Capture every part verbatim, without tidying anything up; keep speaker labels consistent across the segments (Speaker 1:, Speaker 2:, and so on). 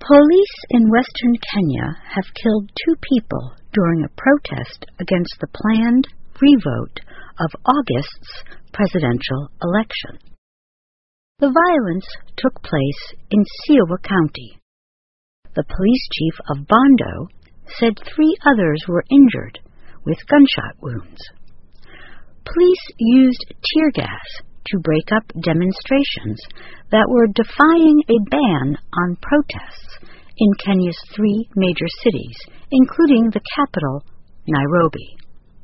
Speaker 1: Police in western Kenya have killed two people during a protest against the planned revote of August's presidential election. The violence took place in Siaya County. The police chief of Bondo said three others were injured with gunshot wounds. Police used tear gas to break up demonstrations that were defying a ban on protests in Kenya's three major cities, including the capital, Nairobi.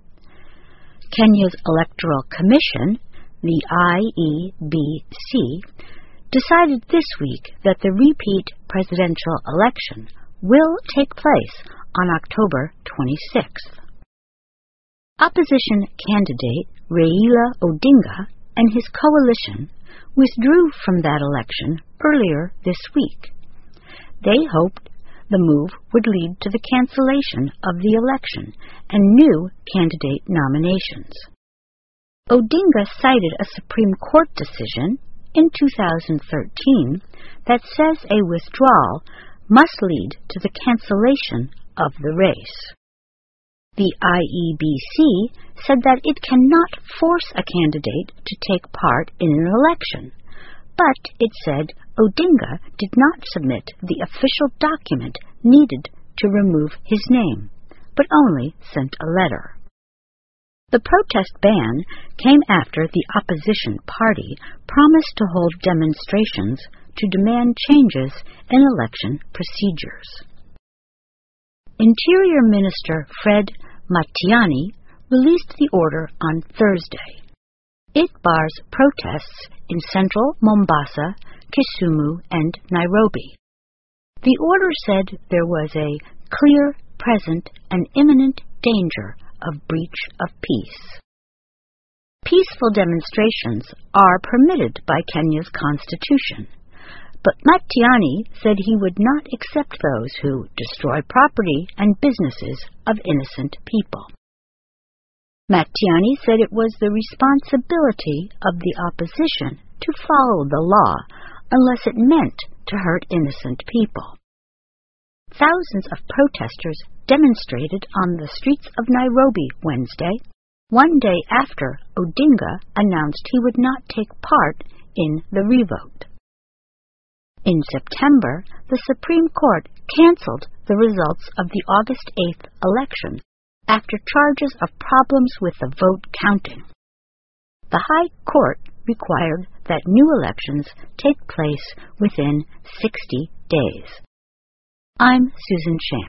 Speaker 1: Kenya's Electoral Commission, the I E B C, decided this week that the repeat presidential election will take place on October twenty-sixth. Opposition candidate Raila Odinga and his coalition withdrew from that election earlier this week. They hoped the move would lead to the cancellation of the election and new candidate nominations. Odinga cited a Supreme Court decision in two thousand thirteen that says a withdrawal must lead to the cancellation of the race. The I E B C said that it cannot force a candidate to take part in an election, but it said Odinga did not submit the official document needed to remove his name, but only sent a letter. The protest ban came after the opposition party promised to hold demonstrations to demand changes in election procedures. Interior Minister Fred Matiang'i released the order on Thursday. It bars protests in central Mombasa, Kisumu, and Nairobi. The order said there was a clear, present, and imminent danger of breach of peace. Peaceful demonstrations are permitted by Kenya's constitution, but Matiang'i said he would not accept those who destroy property and businesses of innocent people. Matiang'i said it was the responsibility of the opposition to follow the law unless it meant to hurt innocent people. Thousands of protesters demonstrated on the streets of Nairobi Wednesday, one day after Odinga announced he would not take part in the revote. In September, the Supreme Court canceled the results of the August eighth election after charges of problems with the vote counting. The High Court required that new elections take place within sixty days. I'm Susan Shan.